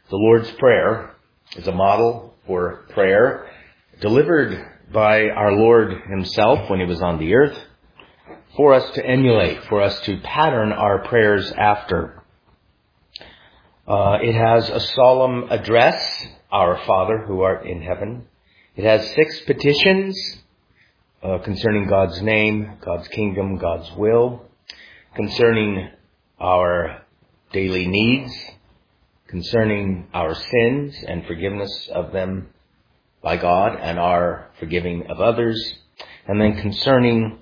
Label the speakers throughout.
Speaker 1: The Lord's Prayer is a model for prayer delivered by our Lord himself when he was on the earth for us to emulate, for us to pattern our prayers after. It has a solemn address, Our Father who art in heaven. It has 6 petitions concerning God's name, God's kingdom, God's will, concerning our daily needs, concerning our sins and forgiveness of them by God and our forgiving of others, and then concerning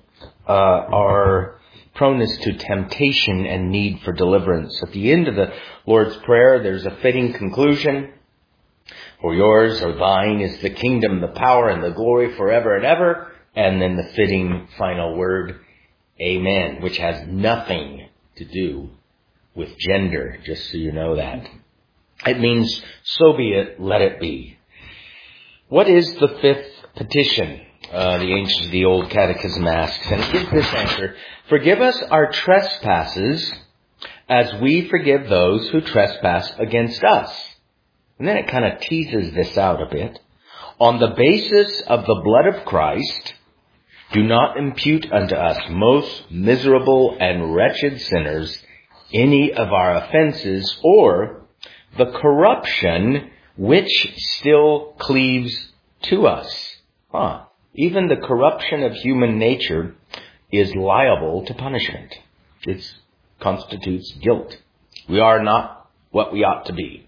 Speaker 1: our proneness to temptation and need for deliverance. At the end of the Lord's Prayer, there's a fitting conclusion. For yours or thine is the kingdom, the power, and the glory forever and ever. And then the fitting final word, Amen, which has nothing to do with gender, just so you know that. It means, so be it, let it be. What is the 5th petition? The ancient of the Old Catechism asks, and it gives this answer: forgive us our trespasses as we forgive those who trespass against us. And then it kind of teases this out a bit. On the basis of the blood of Christ, do not impute unto us, most miserable and wretched sinners, any of our offenses or the corruption which still cleaves to us. Even the corruption of human nature is liable to punishment. It constitutes guilt. We are not what we ought to be.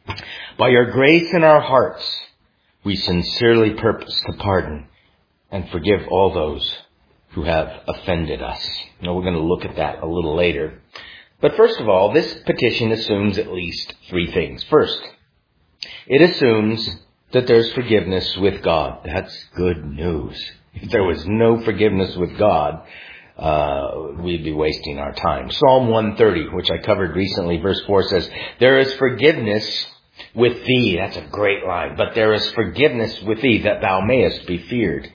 Speaker 1: By your grace in our hearts, we sincerely purpose to pardon and forgive all those who have offended us. Now, we're going to look at that a little later. But first of all, this petition assumes at least 3 things. First, it assumes that there's forgiveness with God. That's good news. If there was no forgiveness with God, we'd be wasting our time. Psalm 130, which I covered recently, verse 4 says, there is forgiveness with thee. That's a great line. But there is forgiveness with thee, that thou mayest be feared.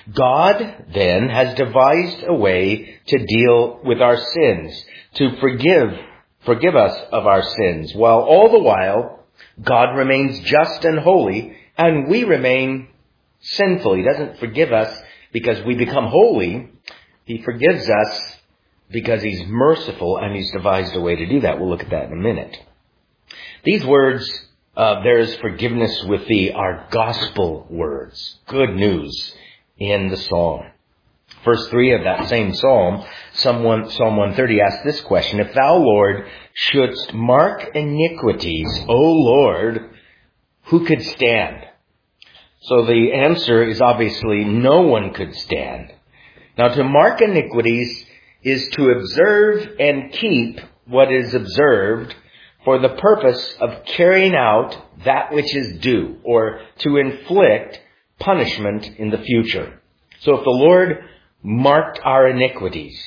Speaker 1: God then has devised a way to deal with our sins, to forgive us of our sins, while all the while God remains just and holy, and we remain sinful. He doesn't forgive us because we become holy. He forgives us because he's merciful, and he's devised a way to do that. We'll look at that in a minute. These words, there is forgiveness with thee, are gospel words. Good news in the psalm. Verse 3 of that same psalm, Psalm 130 asks this question: if thou, Lord, shouldst mark iniquities, O Lord, who could stand? So the answer is obviously no one could stand. Now, to mark iniquities is to observe and keep what is observed for the purpose of carrying out that which is due, or to inflict punishment in the future. So if the Lord marked our iniquities,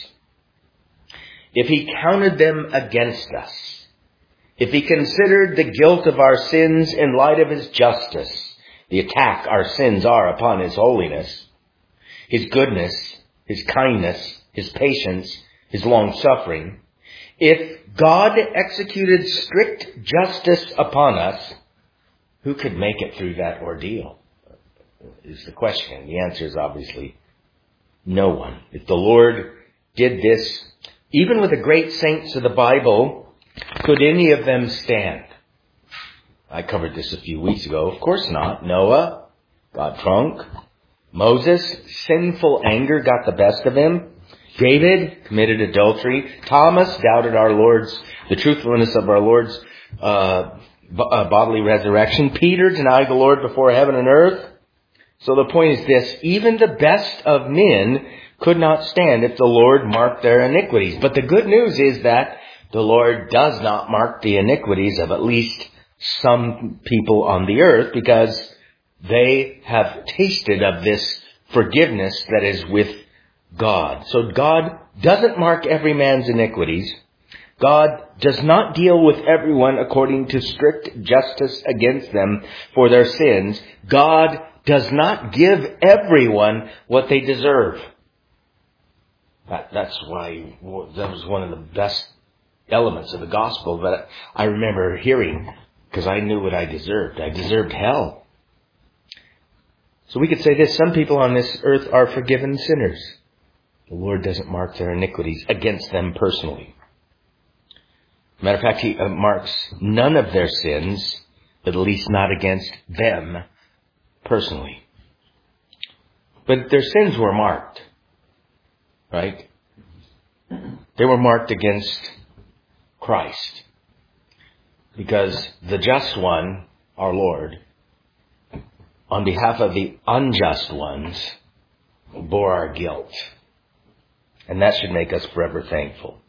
Speaker 1: if he counted them against us, if he considered the guilt of our sins in light of his justice, the attack our sins are upon his holiness, his goodness, his kindness, his patience, his long-suffering, if God executed strict justice upon us, who could make it through that ordeal? Is the question. The answer is obviously no one. If the Lord did this, even with the great saints of the Bible, could any of them stand? I covered this a few weeks ago. Of course not. Noah got drunk. Moses, sinful anger got the best of him. David committed adultery. Thomas doubted the truthfulness of our Lord's bodily resurrection. Peter denied the Lord before heaven and earth. So the point is this: even the best of men could not stand if the Lord marked their iniquities. But the good news is that the Lord does not mark the iniquities of at least some people on the earth, because they have tasted of this forgiveness that is with God. So God doesn't mark every man's iniquities. God does not deal with everyone according to strict justice against them for their sins. God does not give everyone what they deserve. That's why that was one of the best elements of the gospel that I remember hearing because I knew what I deserved. I deserved hell. So we could say this: some people on this earth are forgiven sinners. The Lord doesn't mark their iniquities against them personally. Matter of fact, He marks none of their sins, but at least not against them personally. But their sins were marked, right? They were marked against Christ. Because the just one, our Lord, on behalf of the unjust ones, bore our guilt. And that should make us forever thankful.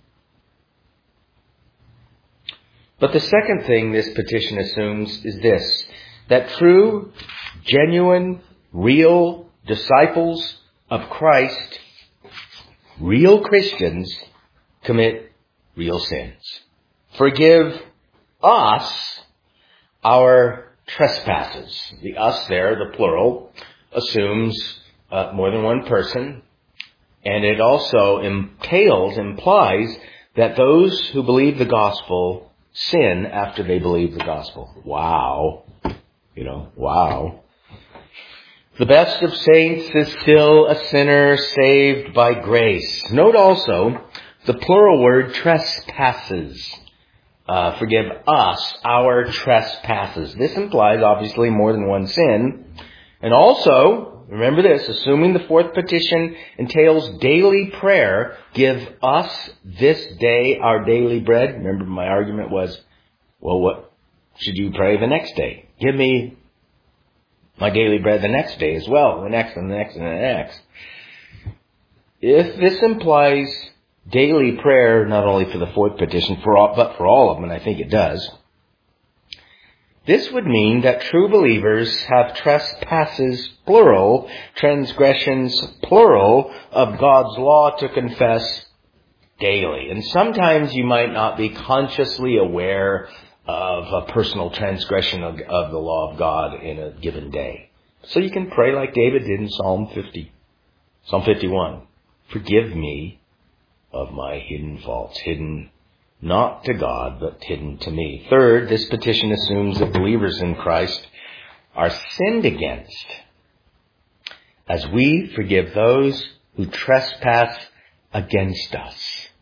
Speaker 1: But the second thing this petition assumes is this: that true, genuine, real disciples of Christ, real Christians, commit real sins. Forgive us our trespasses. The us there, the plural, assumes more than one person. And it also implies that those who believe the gospel sin after they believe the gospel. Wow. Wow. The best of saints is still a sinner saved by grace. Note also the plural word trespasses. Forgive us our trespasses. This implies obviously more than one sin. And also, remember this, assuming the fourth petition entails daily prayer, give us this day our daily bread. Remember my argument was, well, what should you pray the next day? Give me my daily bread the next day as well, the next and the next and the next. If this implies daily prayer, not only for the fourth petition, but for all of them, and I think it does, this would mean that true believers have trespasses, plural, transgressions, plural, of God's law to confess daily. And sometimes you might not be consciously aware of a personal transgression of the law of God in a given day. So you can pray like David did in Psalm 51. Forgive me of my hidden faults, hidden not to God, but hidden to me. Third, this petition assumes that believers in Christ are sinned against as we forgive those who trespass against us.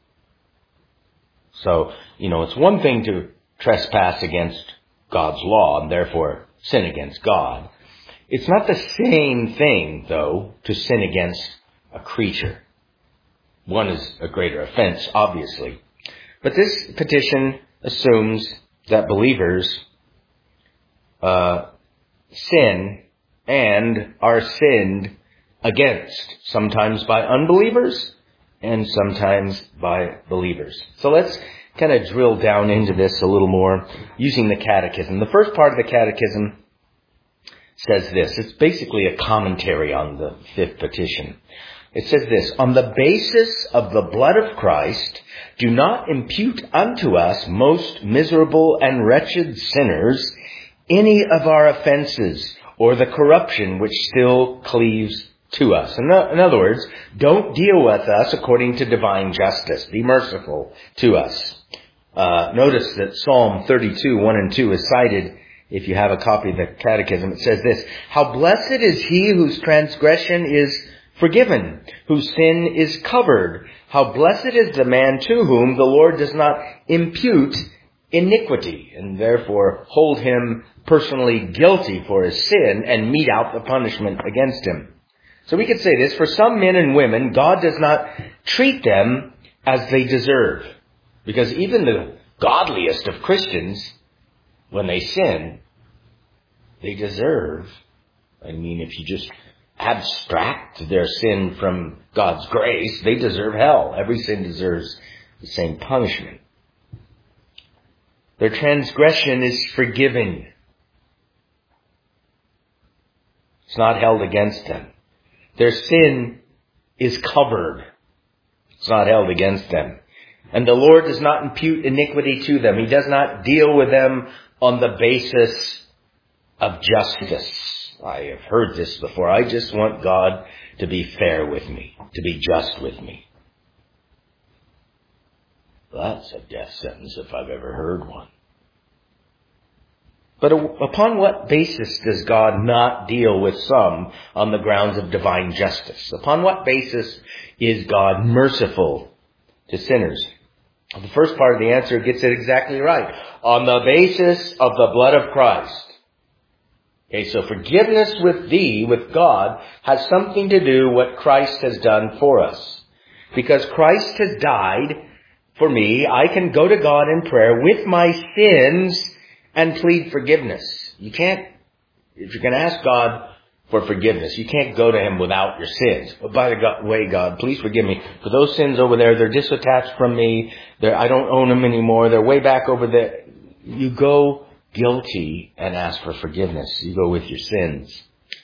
Speaker 1: So, it's one thing to trespass against God's law and therefore sin against God. It's not the same thing, though, to sin against a creature. One is a greater offense, obviously. But this petition assumes that believers sin and are sinned against, sometimes by unbelievers and sometimes by believers. So let's kind of drill down into this a little more using the catechism. The first part of the catechism says this. It's basically a commentary on the fifth petition. It says this: on the basis of the blood of Christ, do not impute unto us, most miserable and wretched sinners, any of our offenses or the corruption which still cleaves to us. In other words, don't deal with us according to divine justice. Be merciful to us. Notice that Psalm 32, 1 and 2 is cited. If you have a copy of the catechism, it says this: how blessed is he whose transgression is forgiven, whose sin is covered. How blessed is the man to whom the Lord does not impute iniquity, and therefore hold him personally guilty for his sin and mete out the punishment against him. So we could say this: for some men and women, God does not treat them as they deserve. Because even the godliest of Christians, when they sin, they deserve. If you just abstract their sin from God's grace, they deserve hell. Every sin deserves the same punishment. Their transgression is forgiven. It's not held against them. Their sin is covered. It's not held against them. And the Lord does not impute iniquity to them. He does not deal with them on the basis of justice. I have heard this before. I just want God to be fair with me, to be just with me. That's a death sentence if I've ever heard one. But upon what basis does God not deal with some on the grounds of divine justice? Upon what basis is God merciful to sinners? The first part of the answer gets it exactly right. On the basis of the blood of Christ. Okay, so forgiveness with God, has something to do with what Christ has done for us. Because Christ has died for me, I can go to God in prayer with my sins and plead forgiveness. You can't, if you're going to ask God for forgiveness, you can't go to Him without your sins. But by the way, God, please forgive me for those sins over there. They're disattached from me. I don't own them anymore. They're way back over there. You go guilty and ask for forgiveness. You go with your sins.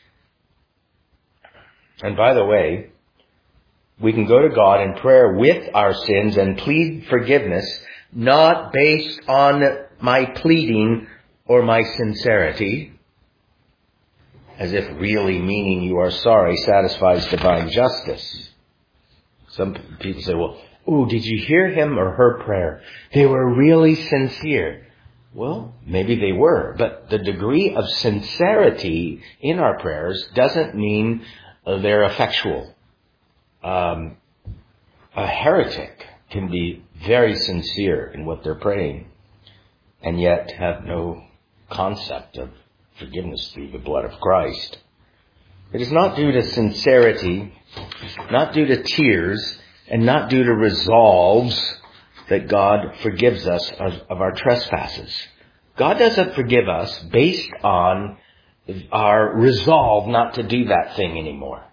Speaker 1: And by the way, we can go to God in prayer with our sins and plead forgiveness, not based on my pleading or my sincerity, as if really meaning you are sorry satisfies divine justice. Some people say, well, did you hear him or her prayer? They were really sincere. Well, maybe they were, but the degree of sincerity in our prayers doesn't mean they're effectual. A heretic can be very sincere in what they're praying and yet have no concept of forgiveness through the blood of Christ. It is not due to sincerity, not due to tears, and not due to resolves that God forgives us of our trespasses. God doesn't forgive us based on our resolve not to do that thing anymore.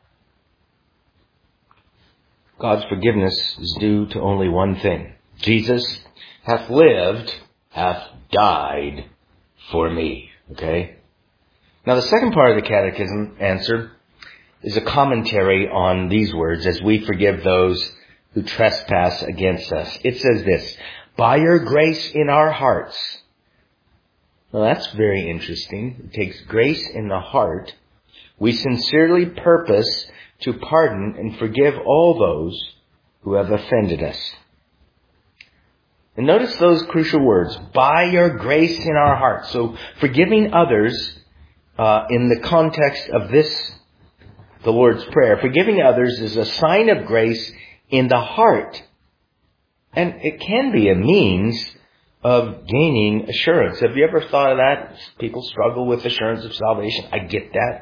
Speaker 1: God's forgiveness is due to only one thing. Jesus hath lived, hath died for me. Okay? Now the second part of the catechism answer is a commentary on these words, as we forgive those who trespass against us. It says this, by your grace in our hearts. Well, that's very interesting. It takes grace in the heart. We sincerely purpose to pardon and forgive all those who have offended us. And notice those crucial words, by your grace in our hearts. So forgiving others in the context of this, the Lord's Prayer, forgiving others is a sign of grace in the heart. And it can be a means of gaining assurance. Have you ever thought of that? People struggle with assurance of salvation. I get that.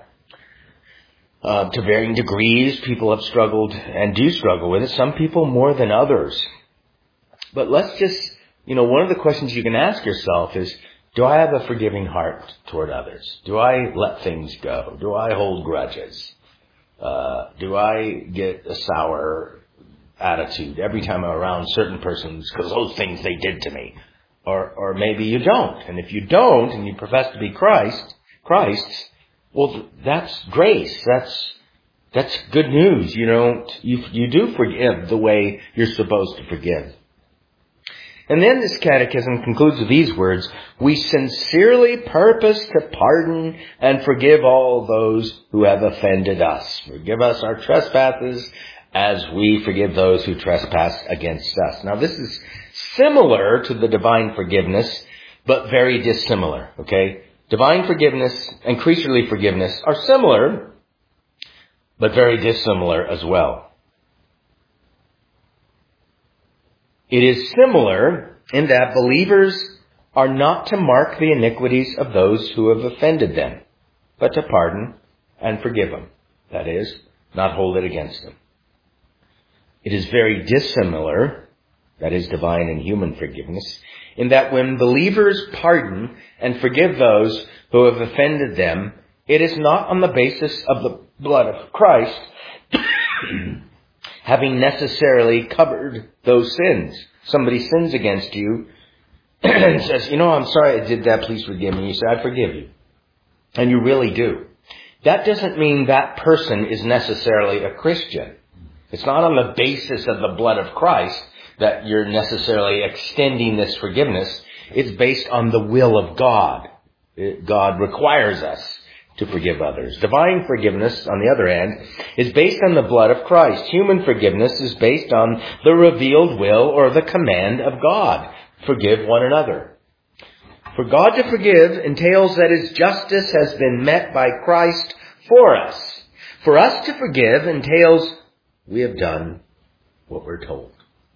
Speaker 1: To varying degrees, people have struggled and do struggle with it. Some people more than others. But let's just, one of the questions you can ask yourself is, do I have a forgiving heart toward others? Do I let things go? Do I hold grudges? Do I get a sour attitude every time I'm around certain persons because those things they did to me? Or maybe you don't. And if you don't, and you profess to be Christ's, well, that's grace. That's good news. You do forgive the way you're supposed to forgive. And then this catechism concludes with these words, we sincerely purpose to pardon and forgive all those who have offended us. Forgive us our trespasses as we forgive those who trespass against us. Now this is similar to the divine forgiveness, but very dissimilar, okay? Divine forgiveness and creaturely forgiveness are similar, but very dissimilar as well. It is similar in that believers are not to mark the iniquities of those who have offended them, but to pardon and forgive them. That is, not hold it against them. It is very dissimilar, that is divine and human forgiveness, in that when believers pardon and forgive those who have offended them, it is not on the basis of the blood of Christ, having necessarily covered those sins. Somebody sins against you and says, I'm sorry I did that, please forgive me. You say, I forgive you. And you really do. That doesn't mean that person is necessarily a Christian. It's not on the basis of the blood of Christ that you're necessarily extending this forgiveness. It's based on the will of God. God requires us to forgive others. Divine forgiveness, on the other hand, is based on the blood of Christ. Human forgiveness is based on the revealed will or the command of God. Forgive one another. For God to forgive entails that His justice has been met by Christ for us. For us to forgive entails we have done what we're told.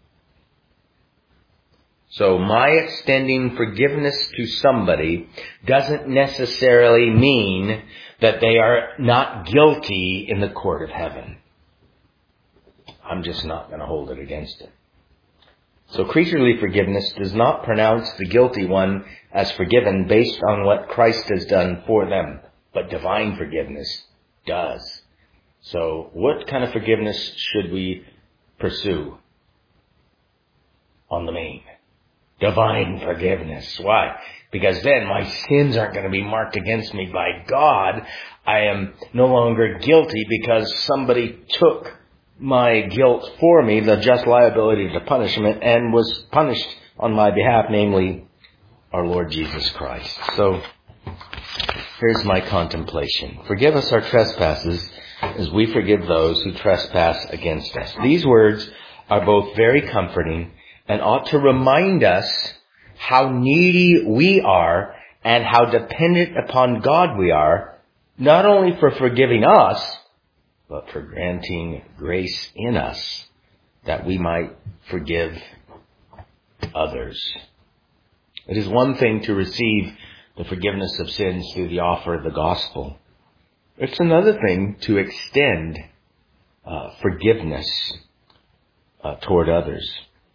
Speaker 1: So my extending forgiveness to somebody doesn't necessarily mean that they are not guilty in the court of heaven. I'm just not going to hold it against it. So creaturely forgiveness does not pronounce the guilty one as forgiven based on what Christ has done for them, but divine forgiveness does. So what kind of forgiveness should we pursue on the main? Divine forgiveness. Why? Because then my sins aren't going to be marked against me by God. I am no longer guilty because somebody took my guilt for me, the just liability to punishment, and was punished on my behalf, namely our Lord Jesus Christ. So here's my contemplation. Forgive us our trespasses as we forgive those who trespass against us. These words are both very comforting and ought to remind us how needy we are and how dependent upon God we are, not only for forgiving us, but for granting grace in us that we might forgive others. It is one thing to receive the forgiveness of sins through the offer of the gospel. It's another thing to extend forgiveness toward others.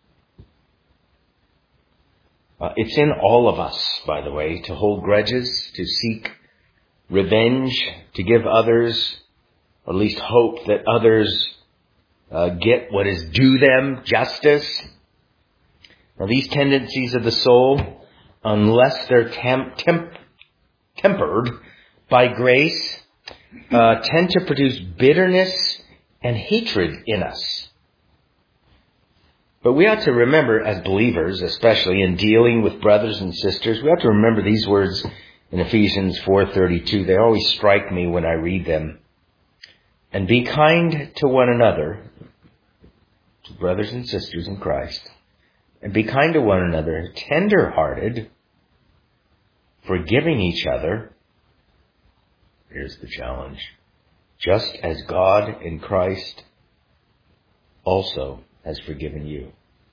Speaker 1: It's in all of us, by the way, to hold grudges, to seek revenge, to give others, or at least hope that others get what is due them, justice. Now, these tendencies of the soul, unless they're tempered by grace, tend to produce bitterness and hatred in us. But we ought to remember, as believers, especially in dealing with brothers and sisters, we have to remember these words in Ephesians 4:32. They always strike me when I read them. And be kind to one another, to brothers and sisters in Christ, and be kind to one another, tender-hearted, forgiving each other. Here's the challenge. Just as God in Christ also has forgiven you.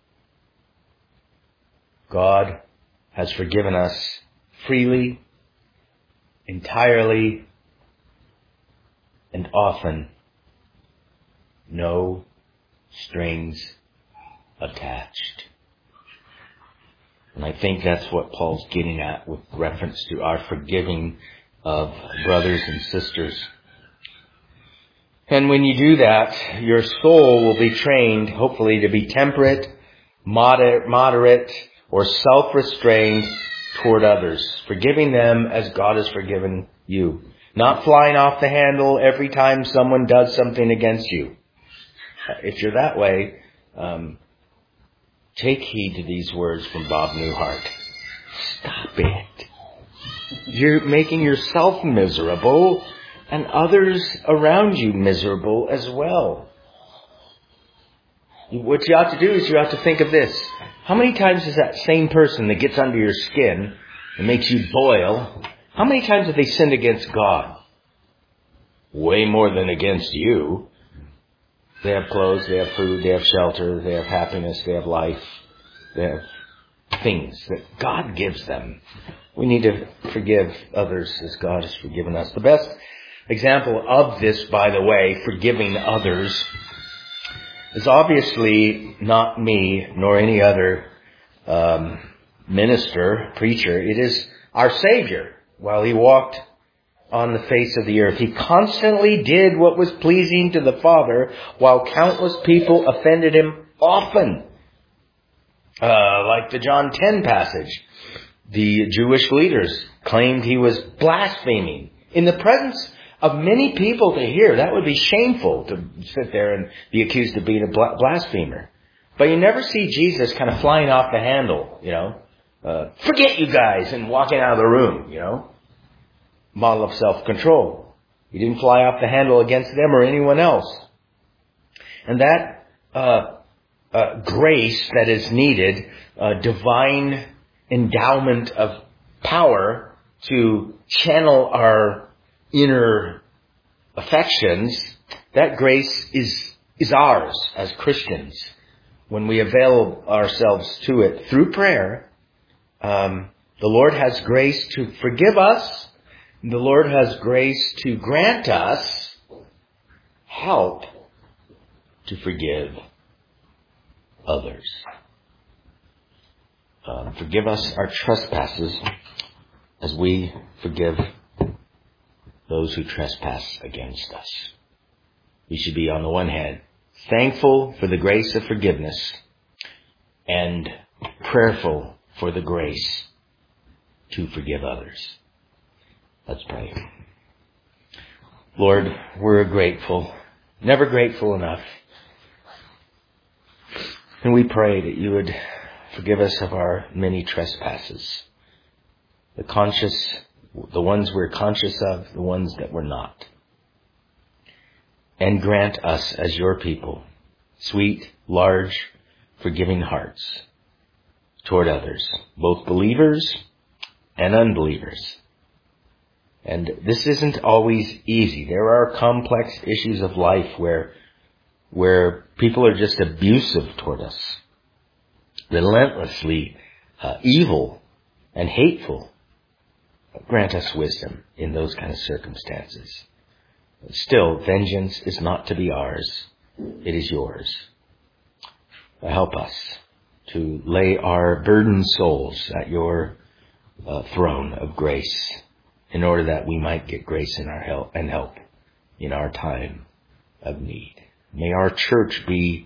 Speaker 1: God has forgiven us freely, entirely, and often. No strings attached. And I think that's what Paul's getting at with reference to our forgiving of brothers and sisters. And when you do that, your soul will be trained, hopefully, to be temperate, moderate, or self-restrained toward others, forgiving them as God has forgiven you. Not flying off the handle every time someone does something against you. If you're that way, take heed to these words from Bob Newhart. Stop it. You're making yourself miserable and others around you miserable as well. What you ought to do is you ought to think of this. How many times is that same person that gets under your skin and makes you boil, how many times have they sinned against God? Way more than against you. They have clothes, they have food, they have shelter, they have happiness, they have life. They have things that God gives them. We need to forgive others as God has forgiven us. The best example of this, by the way, forgiving others, is obviously not me nor any other minister, preacher. It is our Savior. While He walked on the face of the earth, He constantly did what was pleasing to the Father, while countless people offended Him often. Like the John 10 passage. The Jewish leaders claimed He was blaspheming. In the presence of many people to hear, that would be shameful to sit there and be accused of being a blasphemer. But you never see Jesus kind of flying off the handle, forget you guys, and walking out of the room, Model of self-control. He didn't fly off the handle against them or anyone else. And that grace that is needed, divine endowment of power to channel our inner affections, that grace is ours as Christians. When we avail ourselves to it through prayer, the Lord has grace to forgive us. The Lord has grace to grant us help to forgive others. Forgive us our trespasses as we forgive those who trespass against us. We should be, on the one hand, thankful for the grace of forgiveness and prayerful for the grace to forgive others. Let's pray. Lord, we're grateful, never grateful enough. And we pray that you would forgive us of our many trespasses. The ones we're conscious of, the ones that we're not. And grant us as your people sweet, large, forgiving hearts toward others, both believers and unbelievers. And this isn't always easy. There are complex issues of life where people are just abusive toward us, relentlessly evil and hateful. Grant us wisdom in those kind of circumstances. Still, vengeance is not to be ours. It is yours. Help us to lay our burdened souls at your throne of grace in order that we might get grace in our help and help in our time of need. May our church be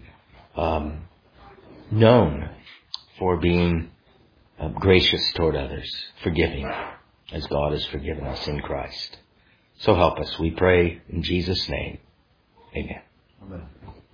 Speaker 1: known for being gracious toward others, forgiving as God has forgiven us in Christ. So help us, we pray in Jesus' name. Amen. Amen.